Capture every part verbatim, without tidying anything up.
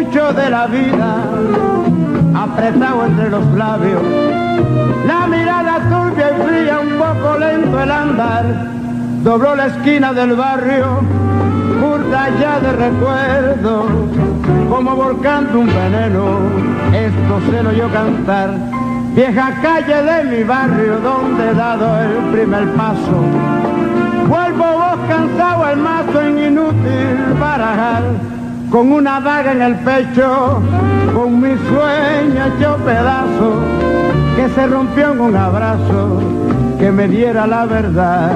mucho de la vida, apretado entre los labios, la mirada turbia y fría, un poco lento el andar, dobló la esquina del barrio, curta ya de recuerdo, como volcando un veneno, esto se lo oyó cantar, vieja calle de mi barrio donde he dado el primer paso, vuelvo vos cansado al mazo en inútil barajar, con una daga en el pecho, con mi sueño hecho pedazo, que se rompió en un abrazo, que me diera la verdad.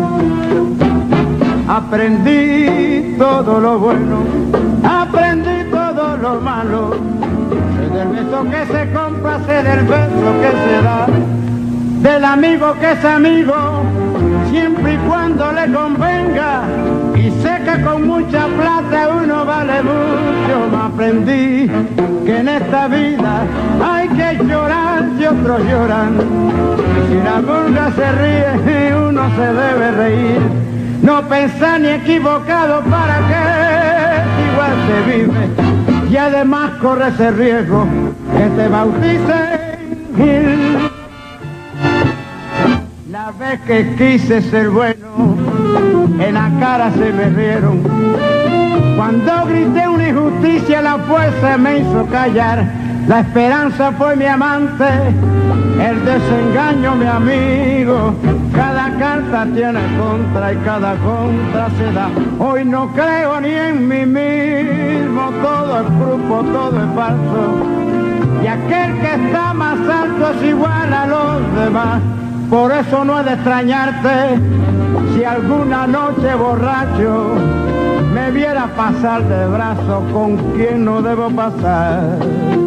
Aprendí todo lo bueno, aprendí todo lo malo, sé del beso que se compra, sé del beso que se da, del amigo que es amigo, siempre y cuando le convenga, y sé que con mucha plata uno vale mucho. Me aprendí que en esta vida hay que llorar y otros lloran, y si la murga se ríe uno se debe reír, no pensar ni equivocado para que igual se vive, y además corre ese riesgo que te bauticen. La vez que quise ser bueno, en la cara se me rieron. Cuando grité una injusticia, la fuerza me hizo callar. La esperanza fue mi amante, el desengaño mi amigo. Cada carta tiene contra y cada contra se da. Hoy no creo ni en mí mismo, todo es grupo, todo es falso. Y aquel que está más alto es igual a los demás. Por eso no he de extrañarte si alguna noche borracho me viera pasar de brazo con quien no debo pasar.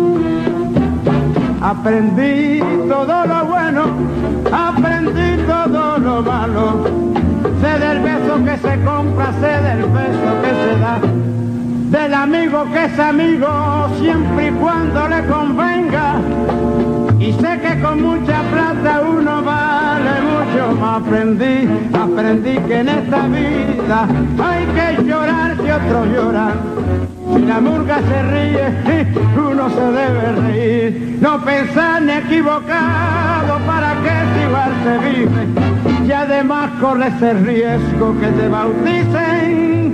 Aprendí todo lo bueno, aprendí todo lo malo, sé del beso que se compra, sé del beso que se da, del amigo que es amigo siempre y cuando le convenga, y sé que con mucha plata uno vale mucho. Me aprendí, aprendí que en esta vida hay que llorar si otros lloran, si la murga se ríe uno se debe reír, no pensar ni equivocado para que si igual se vive, y además corre ese riesgo que te bauticen.